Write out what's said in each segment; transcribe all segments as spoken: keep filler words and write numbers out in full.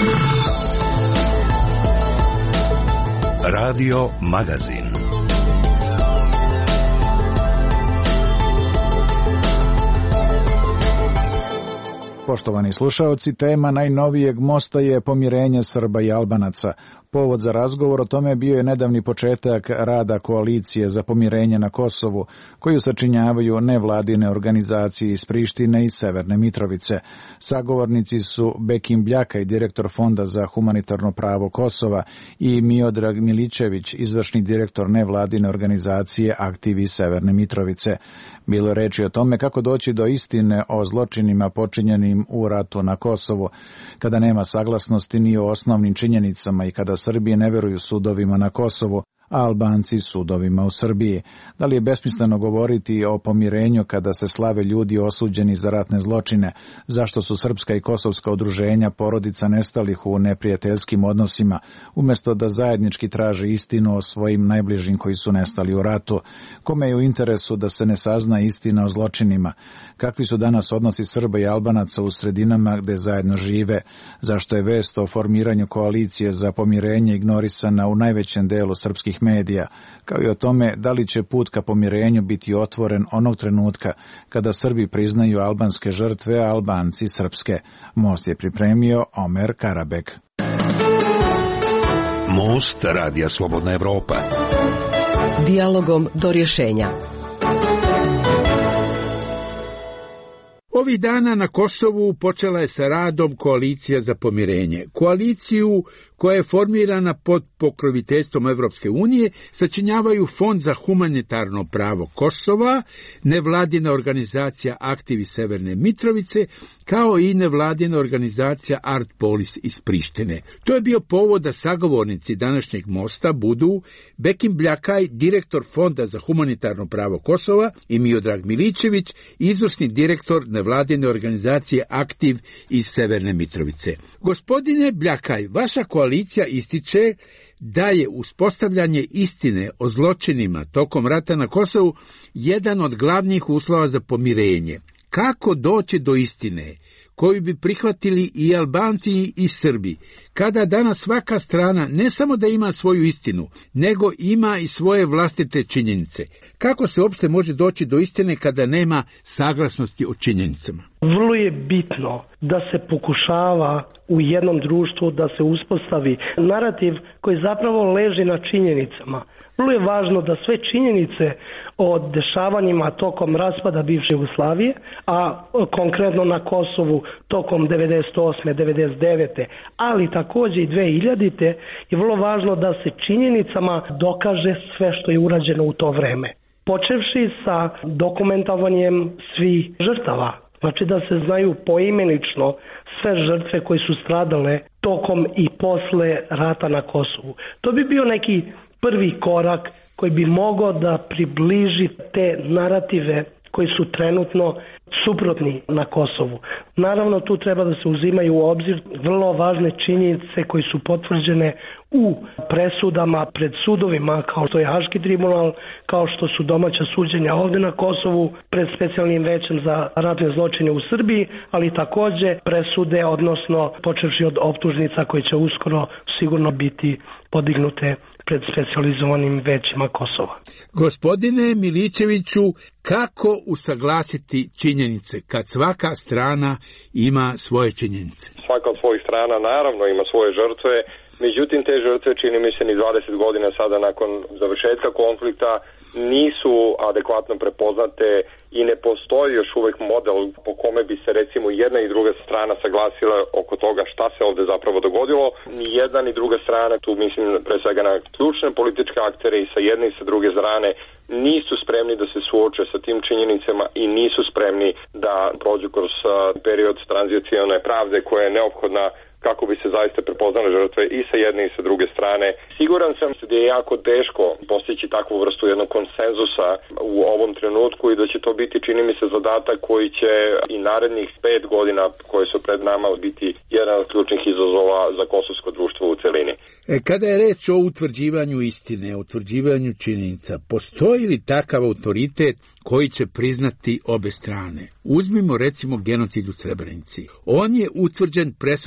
Radio Magazin. Poštovani slušaoci, tema najnovijeg mosta je pomirenje Srba i Albanaca. Povod za razgovor o tome bio je nedavni početak rada koalicije za pomirenje na Kosovu, koju sačinjavaju nevladine organizacije iz Prištine i Severne Mitrovice. Sagovornici su Bekim Bljaka, direktor Fonda za humanitarno pravo Kosova, i Miodrag Milićević, izvršni direktor nevladine organizacije Aktiv iz Severne Mitrovice. Bilo je reči o tome kako doći do istine o zločinima počinjenim u ratu na Kosovu, kada nema saglasnosti ni o osnovnim činjenicama i kada Srbije ne veruju sudovima na Kosovu, a Albanci sudovima u Srbiji. Da li je besmisleno govoriti o pomirenju kada se slave ljudi osuđeni za ratne zločine? Zašto su srpska i kosovska udruženja porodica nestalih u neprijateljskim odnosima, umjesto da zajednički traže istinu o svojim najbližim koji su nestali u ratu? Kome je u interesu da se ne sazna istina o zločinima? Kakvi su danas odnosi Srba i Albanaca u sredinama gde zajedno žive? Zašto je vest o formiranju koalicije za pomirenje ignorisana u najvećem delu srpskih medija, kao i o tome da li će put ka pomirenju biti otvoren onog trenutka kada Srbi priznaju albanske žrtve, a Albanci srpske? Most je pripremio Omer Karabek. Most Radija Slobodna Evropa. Dijalogom do rješenja. Ovih dana na Kosovu počela je sa radom koalicija za pomirenje. Koaliciju koja je formirana pod pokroviteljstvom Evropske unije sačinjavaju Fond za humanitarno pravo Kosova, nevladina organizacija Aktiv iz Severne Mitrovice, kao i nevladina organizacija Art Polis iz Prištine. To je bio povod da sagovornici današnjeg mosta budu Bekim Bljakaj, direktor Fonda za humanitarno pravo Kosova, i Miodrag Milićević, izvršni direktor nevladine organizacije Aktiv iz Severne Mitrovice. Gospodine Bljakaj, vaša koalicija ističe da je uspostavljanje istine o zločinima tokom rata na Kosovu jedan od glavnih uslova za pomirenje. Kako doći do istine koju bi prihvatili i Albanci i Srbi, kada danas svaka strana ne samo da ima svoju istinu, nego ima i svoje vlastite činjenice? Kako se uopšte može doći do istine kada nema saglasnosti o činjenicama? Vrlo je bitno da se pokušava u jednom društvu da se uspostavi narativ koji zapravo leži na činjenicama. Vrlo je važno da sve činjenice o dešavanjima tokom raspada bivše Jugoslavije, a konkretno na Kosovu tokom devedeset osme devedeset devete ali također i dve hiljadite je vrlo važno da se činjenicama dokaže sve što je urađeno u to vreme. Počevši sa dokumentovanjem svih žrtava, znači da se znaju poimenično sve žrtve koje su stradale tokom i posle rata na Kosovu. To bi bio neki prvi korak koji bi mogao da približi te narative koji su trenutno suprotni na Kosovu. Naravno, tu treba da se uzimaju u obzir vrlo važne činjenice koje su potvrđene u presudama pred sudovima, kao što je Haški tribunal, kao što su domaća suđenja ovdje na Kosovu pred specijalnim većem za ratne zločine u Srbiji, ali također presude, odnosno počevši od optužnica koje će uskoro sigurno biti podignute pred specijalizovanim većima Kosova. Gospodine Milićeviću, kako usaglasiti činjenice kad svaka strana ima svoje činjenice? Svaka od svojih strana naravno ima svoje žrtve, međutim te žrtve, čini mi se, ni dvadeset godina sada nakon završetka konflikta nisu adekvatno prepoznate i ne postoji još uvek model po kome bi se recimo jedna i druga strana saglasila oko toga šta se ovde zapravo dogodilo. Ni jedna ni druga strana, tu mislim pre svega na ključne političke aktere i sa jedne i sa druge strane, nisu spremni da se suoče sa tim činjenicama i nisu spremni da prođu kroz period tranzicijone pravde koja je neophodna kako bi se zaista prepoznale žrtve i sa jedne i sa druge strane. Siguran sam da je jako teško postići takvu vrstu jednog konsenzusa u ovom trenutku i da će to biti, čini mi se, zadatak koji će i narednih pet godina koje su pred nama biti jedan od ključnih izazova za kosovsko društvo u celini. E, kada je reč o utvrđivanju istine, o utvrđivanju činjenica, postoji li takav autoritet koji će priznati obe strane? Uzmimo recimo genocid u Srebrenici. On je utvrđen presudom Međunarodnog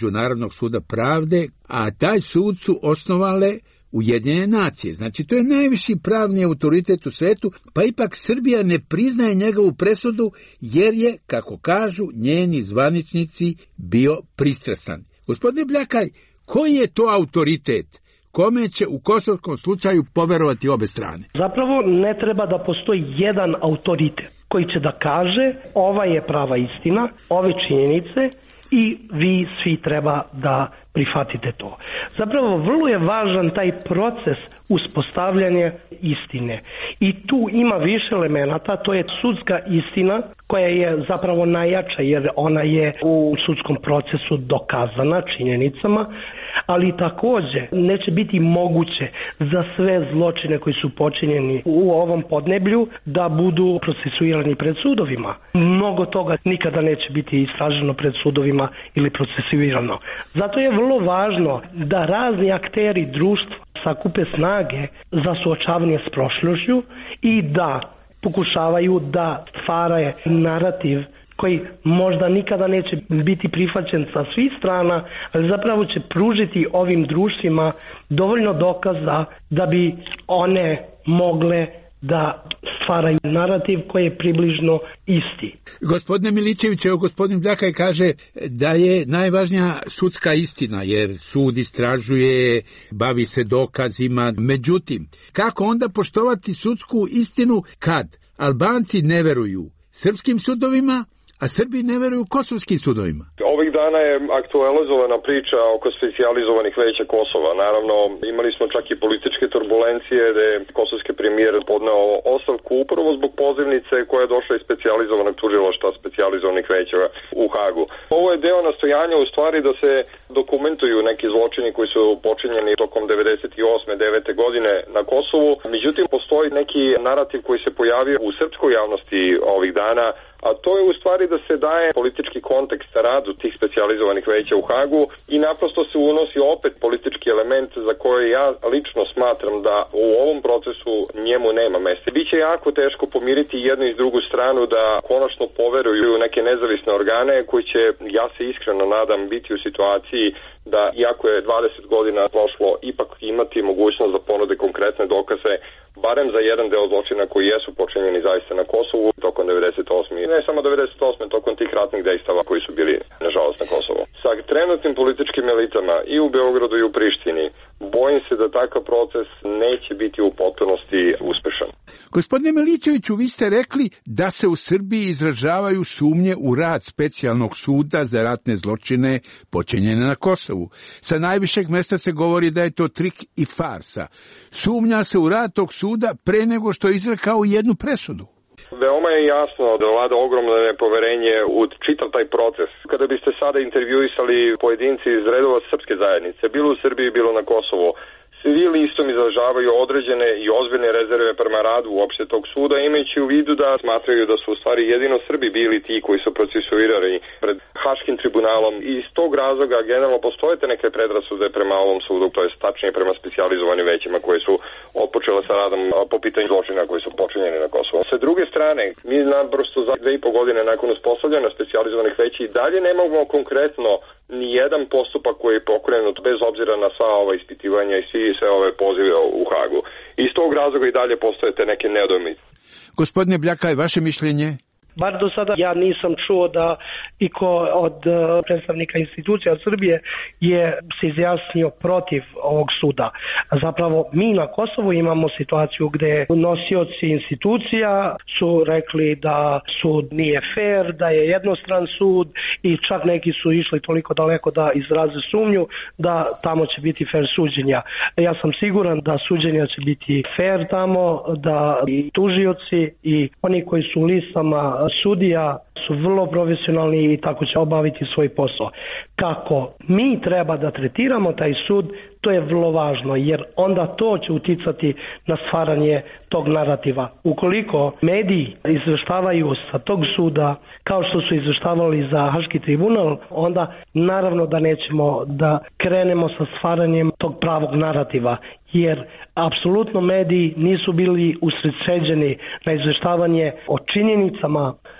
Međunarodnog suda pravde, a taj sud su osnovale Ujedinjene nacije. Znači, to je najviši pravni autoritet u svetu, pa ipak Srbija ne priznaje njegovu presudu, jer je, kako kažu, njeni zvaničnici bio pristrasan. Gospodine Bljakaj, koji je to autoritet kome će u kosovskom slučaju poverovati obe strane? Zapravo ne treba da postoji jedan autoritet koji će da kaže ova je prava istina, ove činjenice i vi svi treba da prihvatite to. Zapravo vrlo je važan taj proces uspostavljanja istine. I tu ima više elemenata, to je sudska istina koja je zapravo najjača jer ona je u sudskom procesu dokazana činjenicama, ali takođe neće biti moguće za sve zločine koji su počinjeni u ovom podneblju da budu procesuirani pred sudovima. Mnogo toga nikada neće biti istraženo pred sudovima ili procesuirano. Zato je vrlo važno da razni akteri društva sakupe snage za suočavanje s prošlošću i da pokušavaju da stvaraju narativ koji možda nikada neće biti prihvaćen sa svih strana, ali zapravo će pružiti ovim društvima dovoljno dokaza da bi one mogle da stvaraju narativ koji je približno isti. Gospodine Milićević, evo gospodin Bljakaj kaže da je najvažnija sudska istina, jer sud istražuje, bavi se dokazima. Međutim, kako onda poštovati sudsku istinu kad Albanci ne veruju srpskim sudovima, a Srbi ne veruju kosovskim sudovima? Ovih dana je aktualizovana priča oko specijalizovanih veća Kosova. Naravno, imali smo čak i političke turbulencije da je kosovski premijer podneo ostavku upravo zbog pozivnice koja je došla iz specijalizovanog tužilaštva specijalizovanih veća u Hagu. Ovo je deo nastojanja u stvari da se dokumentuju neki zločini koji su počinjeni tokom devedeset osme devete godine na Kosovu. Međutim, postoji neki narativ koji se pojavio u srpskoj javnosti ovih dana, a to je u stvari da se daje politički kontekst radu tih specijalizovanih veća u Hagu i naprosto se unosi opet politički element za koje ja lično smatram da u ovom procesu njemu nema mesta. Biće jako teško pomiriti jednu i drugu stranu da konačno poveruju neke nezavisne organe koji će, ja se iskreno nadam, biti u situaciji da, iako je dvadeset godina prošlo, ipak imati mogućnost da ponude konkretne dokaze barem za jedan deo zločina koji jesu počinjeni zaista na Kosovu tokom devedeset osme. Ne samo devedeset osme, tokom tih ratnih dejstava koji su bili, nažalost, na Kosovu. Sa trenutnim političkim elitama i u Beogradu i u Prištini, bojim se da takav proces neće biti u potpunosti uspešan. Gospodine Milićeviću, vi ste rekli da se u Srbiji izražavaju sumnje u rad specijalnog suda za ratne zločine počinjene na Kosovu. Sa najvišeg mesta se govori da je to trik i farsa. Sumnja se u rad tog suda pre nego što je izrekao jednu presudu. Veoma je jasno da vlada ogromno nepoverenje u čitav taj proces. Kada biste sada intervjuisali pojedinci iz redova srpske zajednice, bilo u Srbiji, bilo na Kosovu, svi listom izražavaju određene i ozbiljne rezerve prema radu uopšte tog suda, imajući u vidu da smatraju da su u stvari jedino Srbi bili ti koji su procesuirani pred Haškim tribunalom. I iz tog razloga generalno postojete neke predrasude prema ovom sudu, to je tačnije prema specijalizovanim većima koje su otpočele sa radom po pitanju zločina koji su počinjeni na Kosovu. Sa druge strane, mi naprosto za dve i po godine nakon uspostavljanja specijalizovanih veća i dalje nemamo konkretno ni jedan postupak koji je pokrenut bez obzira na sva ova ispitivanja i svi sve ove pozive u Hagu. Iz tog razloga i dalje postojete neke nedoumice. Gospodine Bljakaj, vaše mišljenje? Bar do sada ja nisam čuo da iko od uh, predstavnika institucija Srbije je se izjasnio protiv ovog suda. Zapravo mi na Kosovu imamo situaciju gde nosioci institucija su rekli da sud nije fair, da je jednostran sud i čak neki su išli toliko daleko da izraze sumnju da tamo će biti fair suđenja. Ja sam siguran da suđenja će biti fair tamo, da i tužioci i oni koji su u listama sudija su vrlo profesionalni i tako će obaviti svoj posao. Kako mi treba da tretiramo taj sud, to je vrlo važno, jer onda to će uticati na stvaranje tog narativa. Ukoliko mediji izveštavaju sa tog suda kao što su izveštavali za Haški tribunal, onda naravno da nećemo da krenemo sa stvaranjem tog pravog narativa, jer apsolutno mediji nisu bili usredsređeni na izveštavanje o činjenicama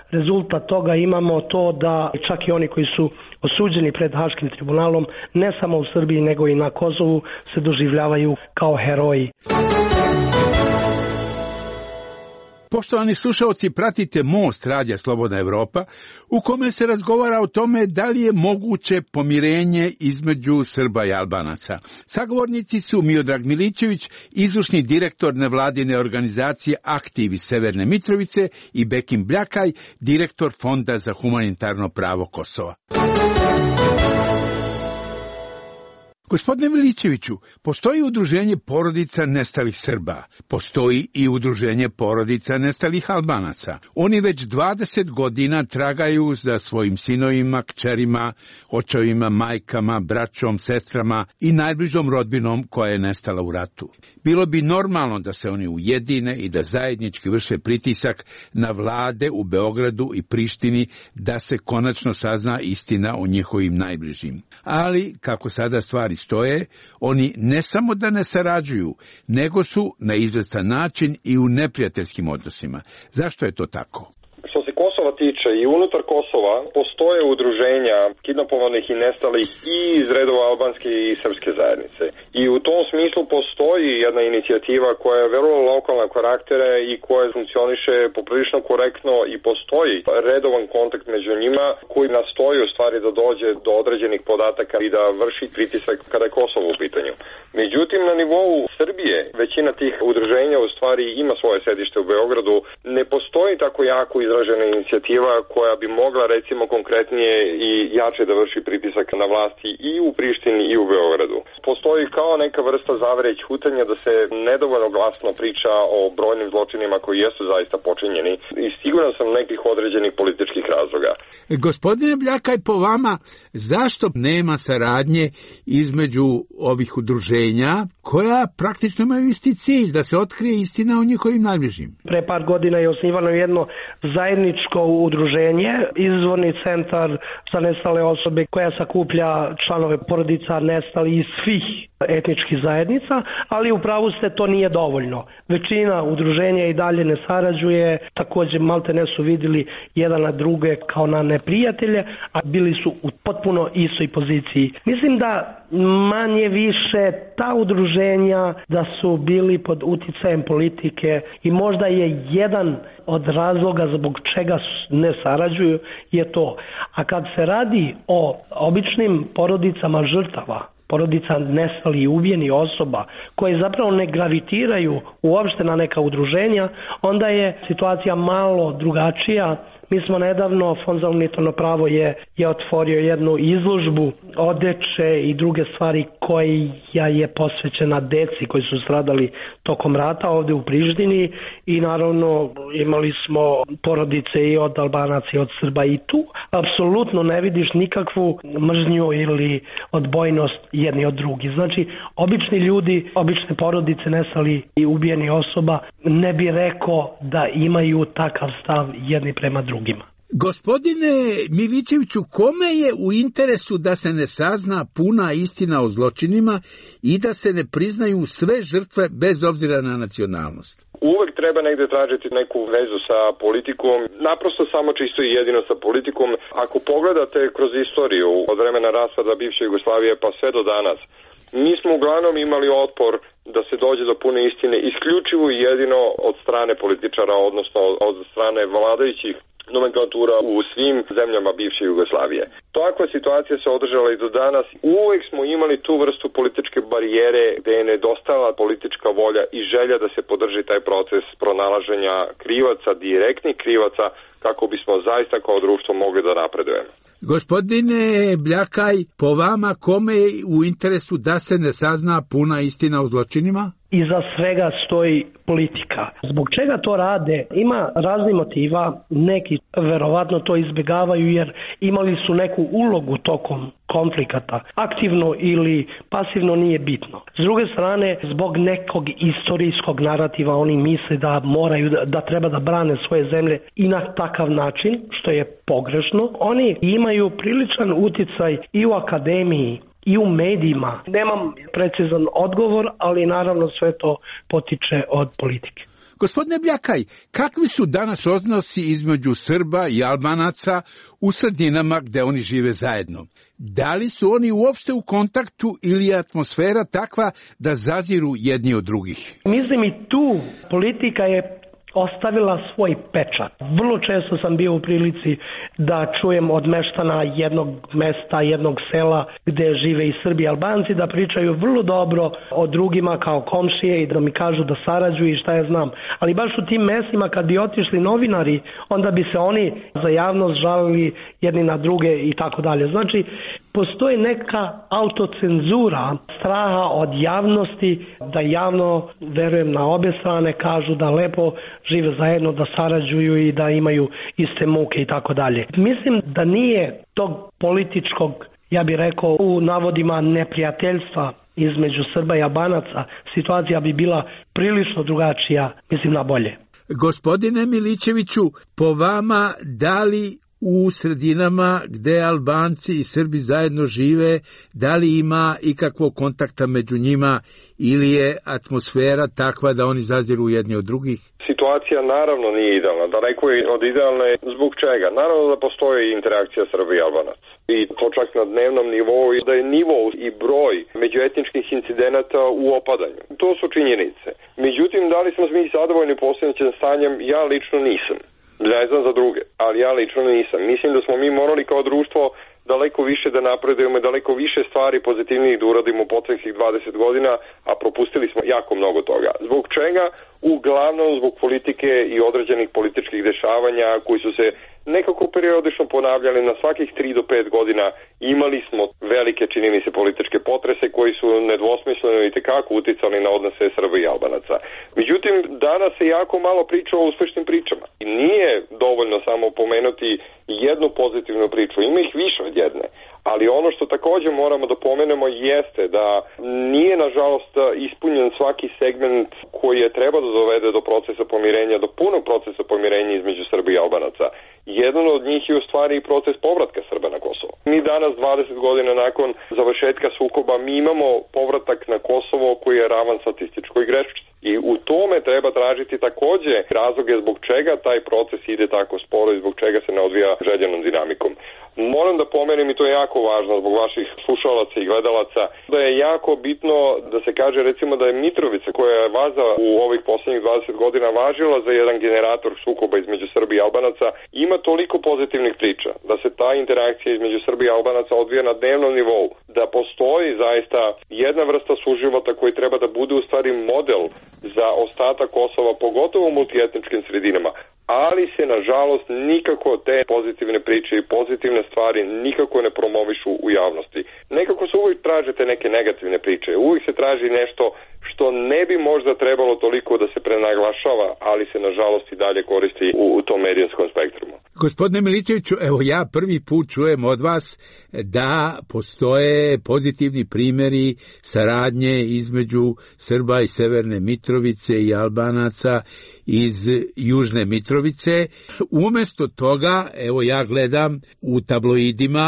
rezultat toga imamo to da čak i oni koji su osuđeni pred Haškim tribunalom, ne samo u Srbiji nego i na Kosovu, se doživljavaju kao heroji. Poštovani slušalci, pratite Most radija Slobodna Evropa, u kome se razgovara o tome da li je moguće pomirenje između Srba i Albanaca. Sagovornici su Miodrag Milićević, izvršni direktor nevladine organizacije Aktiv iz Severne Mitrovice, i Bekim Bljakaj, direktor Fonda za humanitarno pravo Kosova. Gospodine Milićeviću, postoji udruženje porodica nestalih Srba, postoji i udruženje porodica nestalih Albanaca. Oni već dvadeset godina tragaju za svojim sinovima, kćerima, očevima, majkama, braćom, sestrama i najbližom rodbinom koja je nestala u ratu. Bilo bi normalno da se oni ujedine i da zajednički vrše pritisak na vlade u Beogradu i Prištini da se konačno sazna istina o njihovim najbližim. Ali, kako sada stvari stoje, oni ne samo da ne sarađuju, nego su na izvestan način i u neprijateljskim odnosima. Zašto je to tako? Što se Kosova tiče, i unutar Kosova postoje udruženja kidnapovanih i nestalih i iz redova albanske i srpske zajednice. I u tom smislu postoji jedna inicijativa koja je vrlo lokalna karaktera i koja funkcioniše poprilično korektno i postoji redovan kontakt među njima koji nastoji u stvari da dođe do određenih podataka i da vrši pritisak kada je Kosovo u pitanju. Međutim, na nivou Srbije većina tih udruženja u stvari ima svoje sedište u Beogradu. Ne postoji tako jako izražena inicijativa koja bi mogla recimo konkretnije i jače da vrši pritisak na vlasti i u Prištini i u Beogradu. Postoji kao neka vrsta zavere ćutanja da se nedovoljno glasno priča o brojnim zločinima koji jesu zaista počinjeni i siguran sam nekih određenih političkih razloga. Gospodine Bljakaj, po vama, zašto nema saradnje između ovih udruženja koja praktično imaju isti cilj, da se otkrije istina o njihovim najbližim? Pre par godina je osnivano jedno zajedničko udruženje, izvorni centar za nestale osobe koja sakuplja članove porodica nestali iz svih etničkih zajednica, ali u pravu ste, to nije dovoljno. Većina udruženja i dalje ne sarađuje, također malte ne su vidjeli jedan na druge kao na neprijatelje, a bili su u potpuno istoj poziciji. Mislim da manje više ta udruženja da su bili pod uticajem politike i možda je jedan od razloga zbog čega ne sarađuju je to. A kad se radi o običnim porodicama žrtava, porodica nestalih i ubijenih osoba koje zapravo ne gravitiraju uopšte na neka udruženja, onda je situacija malo drugačija. Mi smo nedavno, Fond za humanitarno pravo je, je otvorio jednu izložbu odeće i druge stvari koja je posvećena deci koji su stradali tokom rata ovdje u Prištini i naravno imali smo porodice i od Albanaca i od Srba i tu apsolutno ne vidiš nikakvu mržnju ili odbojnost jedni od drugih. Znači, obični ljudi, obične porodice nestali i ubijeni osoba ne bi rekao da imaju takav stav jedni prema drugima. Gospodine Milićeviću, kome je u interesu da se ne sazna puna istina o zločinima i da se ne priznaju sve žrtve bez obzira na nacionalnost? Uvek treba negde tražiti neku vezu sa politikom, naprosto samo čisto i jedino sa politikom. Ako pogledate kroz istoriju od vremena raspada bivše Jugoslavije pa sve do danas, mi smo uglavnom imali otpor da se dođe do pune istine isključivo i jedino od strane političara, odnosno od strane vladajućih nomenklatura u svim zemljama bivše Jugoslavije. Takva situacija se održala i do danas. Uvek smo imali tu vrstu političke barijere gde je nedostajala politička volja i želja da se podrži taj proces pronalaženja krivaca, direktnih krivaca, kako bismo zaista kao društvo mogli da napredujemo. Gospodine Bljakaj, po vama kome je u interesu da se ne sazna puna istina o zločinima? Iza svega stoji politika. Zbog čega to rade? Ima razni motiva, neki verovatno to izbjegavaju jer imali su neku ulogu tokom konflikata. Aktivno ili pasivno nije bitno. S druge strane, zbog nekog istorijskog narativa oni misle da moraju, da treba da brane svoje zemlje i na takav način, što je pogrešno. Oni imaju priličan uticaj i u akademiji, i u medijima. Nemam precizan odgovor, ali naravno sve to potiče od politike. Gospodine Bljakaj, kakvi su danas odnosi između Srba i Albanaca u sredinama gde oni žive zajedno? Da li su oni uopšte u kontaktu ili je atmosfera takva da zaziru jedni od drugih? Mislim i tu politika je ostavila svoj pečat. Vrlo često sam bio u prilici da čujem od meštana jednog mesta, jednog sela gde žive i Srbi i Albanci da pričaju vrlo dobro o drugima kao komšije i da mi kažu da sarađuju i šta ja znam. Ali baš u tim mestima kad bi otišli novinari, onda bi se oni za javnost žalili jedni na druge i tako dalje. Znači, postoji neka autocenzura straha od javnosti da javno, verujem na obe strane, kažu da lepo žive zajedno, da sarađuju i da imaju iste muke i tako dalje. Mislim da nije tog političkog, ja bih rekao, u navodima neprijateljstva između Srba i Albanaca, situacija bi bila prilično drugačija, mislim na bolje. Gospodine Milićeviću, po vama, da li u sredinama gde Albanci i Srbi zajedno žive, da li ima ikakvog kontakta među njima ili je atmosfera takva da oni zaziru jedni od drugih? Situacija naravno nije idealna, daleko je od idealne. Zbog čega? Naravno da postoji interakcija Srba i Albanaca. I to čak na dnevnom nivou, i da je nivo i broj međuetničkih incidenata u opadanju. To su činjenice. Međutim, da li smo mi zadovoljni postojećim stanjem? Ja lično nisam. Ne znam za druge, ali ja lično nisam. Mislim da smo mi morali kao društvo daleko više da napredujemo, daleko više stvari pozitivnijih da uradimo u proteklih dvadeset godina, a propustili smo jako mnogo toga. Zbog čega? Uglavnom zbog politike i određenih političkih dešavanja koji su se nekako periodično ponavljali na svakih tri do pet godina. Imali smo velike, čini mi se, političke potrese koji su nedvosmisleno i tekako uticali na odnose Srba i Albanaca. Međutim, danas se jako malo priča o uspešnim pričama. Nije dovoljno samo pomenuti jednu pozitivnu priču, ima ih više od jedne. Ali ono što također moramo da pomenemo jeste da nije, nažalost, ispunjen svaki segment koji je treba da dovede do procesa pomirenja, do punog procesa pomirenja između Srba i Albanaca. Jedan od njih je u stvari i proces povratka Srba na Kosovo. Mi danas, dvadeset godina nakon završetka sukoba, mi imamo povratak na Kosovo koji je ravan statističkoj grešci. I u tome treba tražiti također razloge zbog čega taj proces ide tako sporo i zbog čega se ne odvija željenom dinamikom. Moram da pomenem, i to je jako važno zbog vaših slušalaca i gledalaca, da je jako bitno da se kaže recimo da je Mitrovica, koja je vaza u ovih posljednjih dvadeset godina važila za jedan generator sukoba između Srba i Albanaca, ima toliko pozitivnih priča, da se ta interakcija između Srba i Albanaca odvija na dnevnom nivou, da postoji zaista jedna vrsta suživota koji treba da bude u stvari model za ostatak Kosova, pogotovo u multietničkim sredinama, ali se nažalost nikako te pozitivne priče i pozitivne stvari nikako ne promovišu u javnosti. Nekako se uvijek traže te neke negativne priče, uvijek se traži nešto što ne bi možda trebalo toliko da se prenaglašava, ali se nažalost i dalje koristi u, u tom medijskom spektrumu. Gospodine Milićeviću, evo ja prvi put čujem od vas da postoje pozitivni primjeri saradnje između Srba i Severne Mitrovice i Albanaca iz Južne Mitrovice. Umjesto toga, evo ja gledam u tabloidima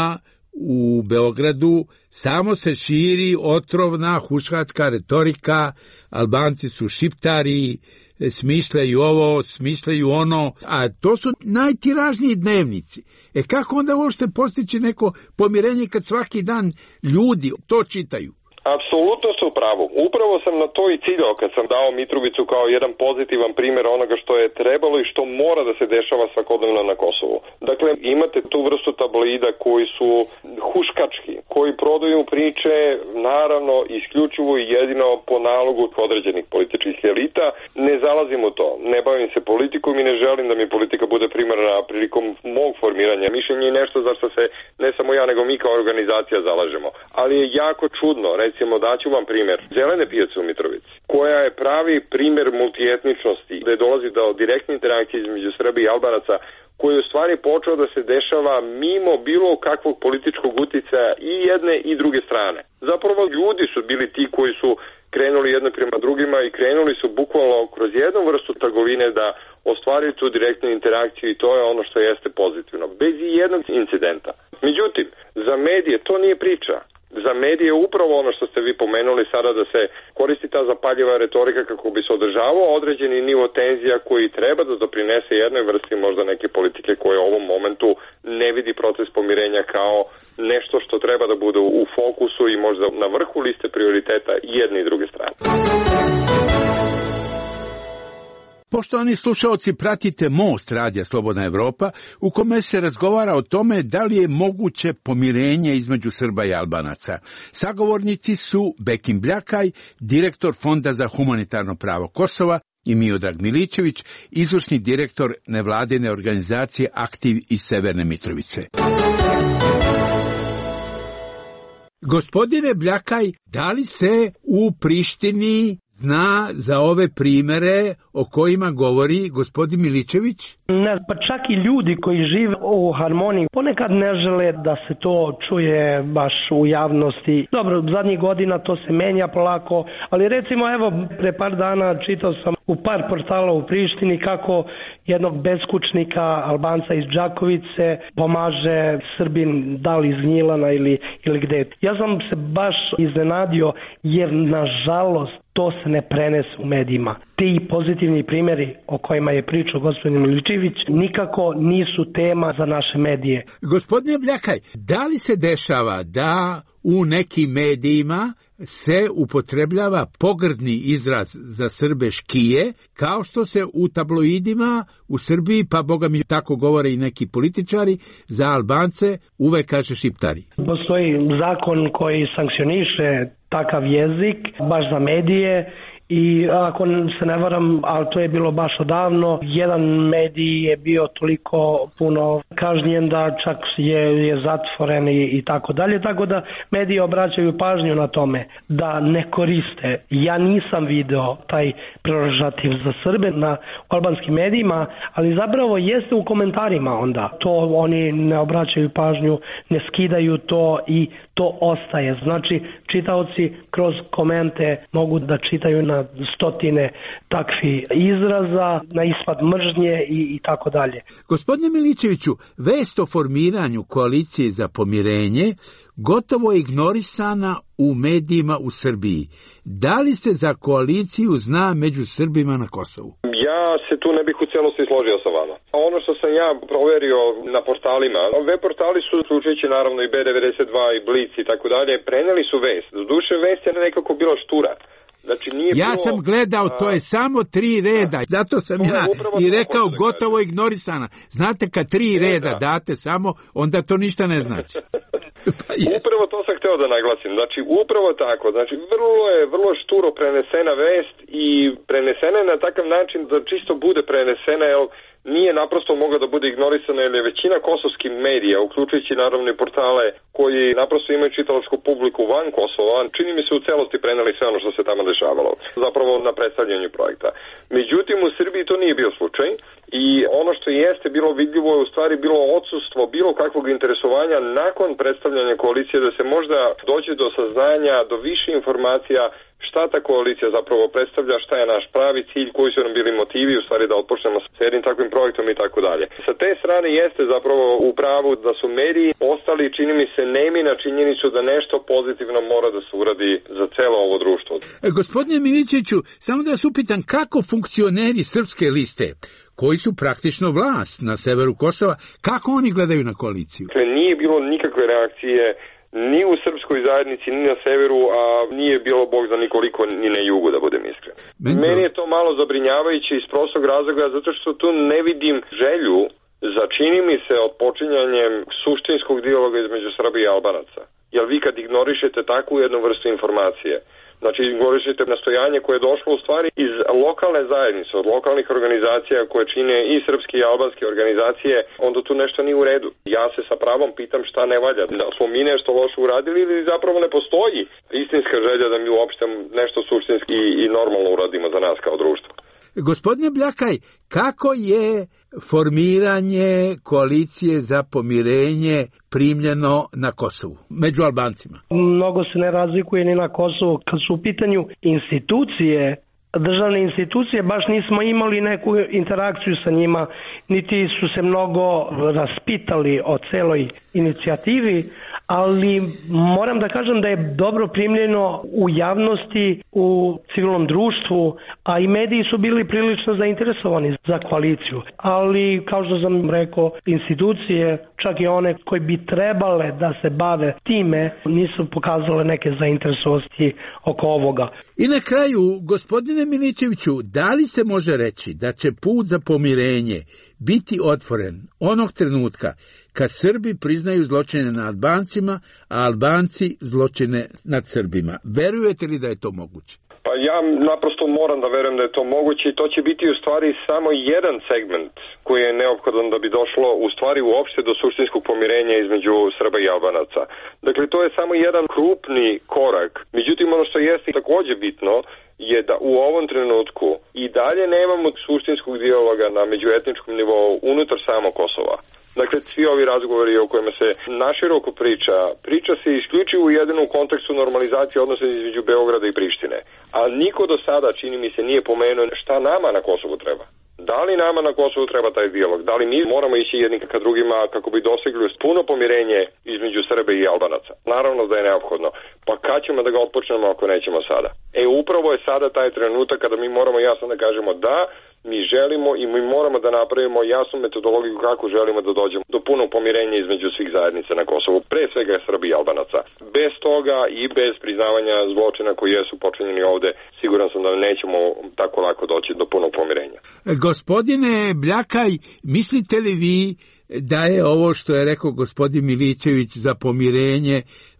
u Beogradu, samo se širi otrovna huškačka retorika, Albanci su šiptari, smišljaju ovo, smišljaju ono, a to su najtiražniji dnevnici. E kako onda uopšte postići neko pomirenje kad svaki dan ljudi to čitaju? Apsolutno su u pravu. Upravo sam na to i ciljao kad sam dao Mitrovicu kao jedan pozitivan primjer onoga što je trebalo i što mora da se dešava svakodnevno na Kosovu. Dakle, imate tu vrstu tabloida koji su huškački, koji prodaju priče, naravno, isključivo i jedino po nalogu određenih političkih elita. Ne zalazim u to. Ne bavim se politikom i ne želim da mi politika bude primarna prilikom mog formiranja mišljenja i nešto za što se ne samo ja, nego mi kao organizacija zalažemo. Ali je jako čudno, recimo, daću vam primjer Zelene pijace u Mitrovici, koja je pravi primjer multietničnosti, gde dolazi do direktne interakcije između Srba i Albanaca, koji je u stvari počeo da se dešava mimo bilo kakvog političkog uticaja i jedne i druge strane. Zapravo ljudi su bili ti koji su krenuli jedno prema drugima i krenuli su bukvalno kroz jednu vrstu trgovine da ostvarili tu direktnu interakciju i to je ono što jeste pozitivno, bez i jednog incidenta. Međutim, za medije to nije priča. za medije upravo ono što ste vi pomenuli sada, da se koristi ta zapaljiva retorika kako bi se održavao određeni nivo tenzija koji treba da doprinese jednoj vrsti možda neke politike koje u ovom momentu ne vidi proces pomirenja kao nešto što treba da bude u fokusu i možda na vrhu liste prioriteta i jedne i druge strane. Poštovani slušaoci, pratite Most radija Slobodna Evropa, u kome se razgovara o tome da li je moguće pomirenje između Srba i Albanaca. Sagovornici su Bekim Bljakaj, direktor Fonda za humanitarno pravo Kosova, i Miodrag Milićević, izvršni direktor nevladine organizacije Aktiv iz Severne Mitrovice. Gospodine Bljakaj, da li se u Prištini zna za ove primere o kojima govori gospodin Milićević? Ne, pa čak i ljudi koji žive u harmoniji ponekad ne žele da se to čuje baš u javnosti. Dobro, zadnjih godina to se menja polako, ali recimo evo pre par dana čitao sam u par portala u Prištini kako jednog beskućnika Albanca iz Đakovice pomaže Srbin, da li iz Gnjilana ili, ili gde. Ja sam se baš iznenadio jer nažalost to se ne prenese u medijima. Ti pozitivni primjeri o kojima je pričao gospodin Milićević nikako nisu tema za naše medije. Gospodine Bljakaj, da li se dešava da u nekim medijima se upotrebljava pogrdni izraz za Srbe škije, kao što se u tabloidima u Srbiji, pa boga mi tako govore i neki političari, za Albance uvek kaže šiptari? Postoji zakon koji sankcioniše takav jezik, baš za medije, i ako se ne varam, ali to je bilo baš odavno, jedan medij je bio toliko puno kažnjen da čak je, je zatvoren i, i tako dalje, tako da mediji obraćaju pažnju na tome da ne koriste. Ja nisam video taj prerogativ za Srbe na albanskim medijima, ali zapravo jeste u komentarima onda. To oni ne obraćaju pažnju, ne skidaju to i to ostaje. Znači, čitaoci kroz komente mogu da čitaju na stotine takvih izraza, na ispad mržnje i, i tako dalje. Gospodine Milićeviću, vest o formiranju koalicije za pomirenje gotovo je ignorisana u medijima u Srbiji. Da li se za koaliciju zna među Srbima na Kosovu? Ja se tu ne bih u celosti složio sa vama. Ono što sam ja proverio na portalima, web portali su, uključujući naravno i B devedeset dva i Blic i tako dalje, preneli su vest. Doduše vest je nekako bila štura. Znači, nije ja bilo, sam gledao, to je samo tri reda, zato sam ja i rekao gotovo ignorisana. Znate, kad tri reda date samo, onda to ništa ne znači. Pa upravo to sam hteo da naglasim. Znači, upravo tako. Znači, vrlo je vrlo šturo prenesena vest i prenesena je na takav način da čisto bude prenesena, jer nije naprosto mogla da bude ignorisana, jer je većina kosovskih medija, uključujući naravno i portale koji naprosto imaju čitalačku publiku van Kosova, čini mi se u celosti preneli sve ono što se tamo dešavalo, zapravo na predstavljanju projekta. Međutim, u Srbiji to nije bio slučaj i ono što jeste bilo vidljivo je u stvari bilo odsustvo bilo kakvog interesovanja nakon predstavljanja koalicije da se možda dođe do saznanja, do više informacija šta ta koalicija zapravo predstavlja, šta je naš pravi cilj, koji su nam bili motivi, u stvari da otpočnemo s jednim takvim projektom i tako dalje. Sa te strane jeste zapravo u pravu da su mediji ostali, čini mi se, nemi na činjenicu da nešto pozitivno mora da se uradi za celo ovo društvo. E, gospodine Milićeviću, samo da vas upitam, kako funkcioneri Srpske liste, koji su praktično vlast na severu Kosova, kako oni gledaju na koaliciju? Dakle, nije bilo nikakve reakcije ni u srpskoj zajednici, ni na severu, a nije bilo bog za nikoliko ni na jugu, da budem iskren. Meni, Meni je to malo zabrinjavajuće iz prostog razloga, zato što tu ne vidim želju za, čini mi se, odpočinjanjem suštinskog dijaloga između Srbije i Albanaca. Jer vi kad ignorišete takvu jednu vrstu informacije, znači ignorišete nastojanje koje je došlo u stvari iz lokalne zajednice, od lokalnih organizacija koje čine i srpske i albanske organizacije, onda tu nešto nije u redu. Ja se sa pravom pitam šta ne valja. Da smo mi nešto loše uradili ili zapravo ne postoji istinska želja da mi uopšte nešto suštinski i normalno uradimo za nas kao društvo. Gospodine Bljakaj, kako je formiranje koalicije za pomirenje primljeno na Kosovu, među Albancima? Mnogo se ne razlikuje ni na Kosovu. Kad su u pitanju institucije, državne institucije, baš nismo imali neku interakciju sa njima, niti su se mnogo raspitali o celoj inicijativi, ali moram da kažem da je dobro primljeno u javnosti, u civilnom društvu, a i mediji su bili prilično zainteresovani za koaliciju. Ali, kao što sam rekao, institucije, čak i one koji bi trebale da se bave time, nisu pokazale neke zainteresovanosti oko ovoga. I na kraju, gospodine Milićeviću, da li se može reći da će put za pomirenje biti otvoren onog trenutka kad Srbi priznaju zločine nad Albancima, a Albanci zločine nad Srbima? Verujete li da je to moguće? Pa ja naprosto moram da verujem da je to moguće i to će biti u stvari samo jedan segment koji je neophodan da bi došlo u stvari uopšte do suštinskog pomirenja između Srba i Albanaca. Dakle, to je samo jedan krupni korak. Međutim, ono što jeste takođe bitno je da u ovom trenutku i dalje nemamo suštinskog dijaloga na međuetničkom nivou unutar samo Kosova. Dakle, svi ovi razgovori o kojima se naširoko priča, priča se isključivo jedino u kontekstu normalizacije odnosa između Beograda i Prištine. A niko do sada, čini mi se, nije pomenuo šta nama na Kosovu treba. Da li nama na Kosovu treba taj dijalog? Da li mi moramo ići jedni ka drugima kako bi dosegli puno pomirenje između Srbe i Albanaca? Naravno da je neophodno. Pa kad ćemo da ga otpočnemo ako nećemo sada? E, upravo je sada taj trenutak kada mi moramo jasno da kažemo da, mi želimo i mi moramo da napravimo jasnu metodologiju kako želimo da dođemo do punog pomirenja između svih zajednica na Kosovu, pre svega Srbi i Albanaca. Bez toga i bez priznavanja zločina koji jesu počinjeni ovde, siguran sam da nećemo tako lako doći do punog pomirenja. Gospodine Bljakaj, mislite li vi da je ovo što je rekao gospodin Milićević za pomirenje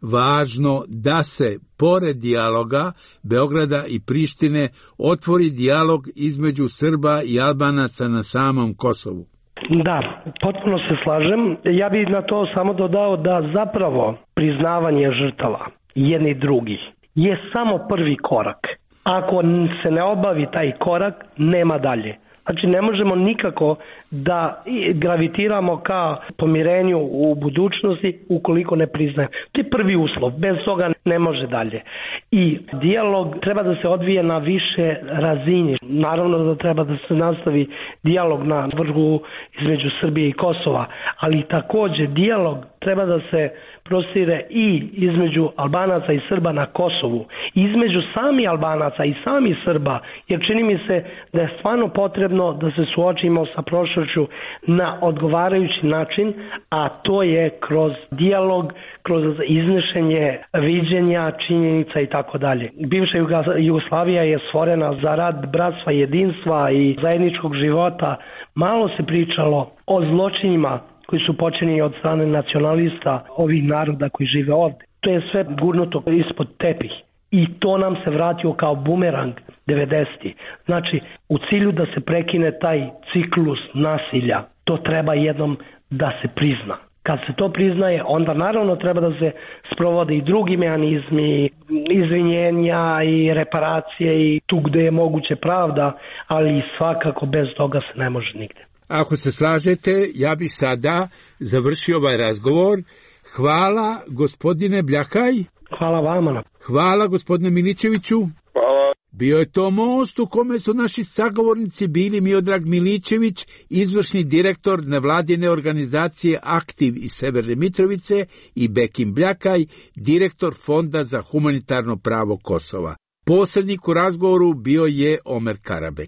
važno da se pored dijaloga Beograda i Prištine otvori dijalog između Srba i Albanaca na samom Kosovu? Da, potpuno se slažem. Ja bih na to samo dodao da zapravo priznavanje žrtava jedni drugih je samo prvi korak. Ako se ne obavi taj korak, nema dalje. Znači, ne možemo nikako da gravitiramo ka pomirenju u budućnosti ukoliko ne priznajemo. To je prvi uslov, bez toga ne može dalje. I dijalog treba da se odvije na više razini. Naravno da treba da se nastavi dijalog na vrhu između Srbije i Kosova, ali takođe dijalog treba da se prostire i između Albanaca i Srba na Kosovu, između sami Albanaca i sami Srba, jer čini mi se da je stvarno potrebno da se suočimo sa prošlošću na odgovarajući način, a to je kroz dijalog, kroz iznešenje viđenja, činjenica i tako dalje. Bivša Jugoslavija je stvorena za rad bratstva, jedinstva i zajedničkog života. Malo se pričalo o zločinima koji su počinjeni od strane nacionalista ovih naroda koji žive ovde. To je sve gurnuto ispod tepih i to nam se vratio kao bumerang devedesetih. Znači, u cilju da se prekine taj ciklus nasilja, to treba jednom da se prizna. Kad se to priznaje, onda naravno treba da se sprovode i drugi mehanizmi, izvinjenja i reparacije i tu gde je moguće pravda, ali svakako bez toga se ne može nigde. Ako se slažete, ja bih sada završio ovaj razgovor. Hvala, gospodine Bljakaj. Hvala vama. Hvala, gospodine Milićeviću. Hvala. Bio je to most u kome su naši sagovornici bili Miodrag Milićević, izvršni direktor nevladine organizacije Aktiv iz Severne Mitrovice, i Bekim Bljakaj, direktor Fonda za humanitarno pravo Kosova. Posrednik u razgovoru bio je Omer Karabek.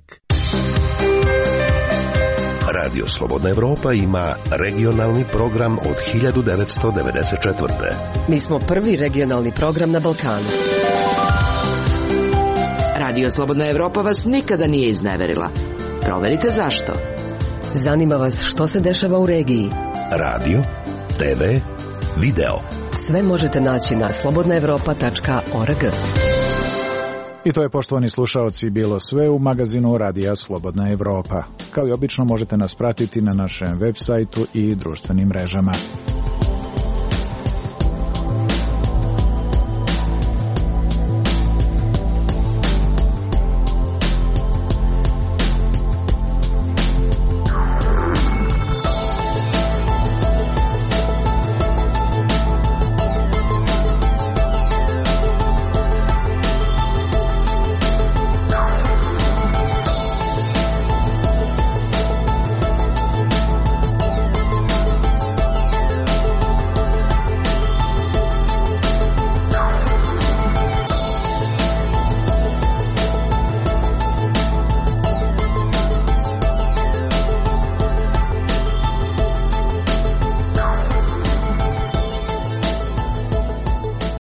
Radio Slobodna Evropa ima regionalni program od hiljadu devetsto devedeset četvrte. Mi smo prvi regionalni program na Balkanu. Radio Slobodna Evropa vas nikada nije izneverila. Proverite zašto. Zanima vas što se dešava u regiji. Radio, te ve, video. Sve možete naći na slobodna evropa tačka org. I to je, poštovani slušaoci, bilo sve u magazinu Radija Slobodna Evropa. Kao i obično možete nas pratiti na našem web sajtu i društvenim mrežama.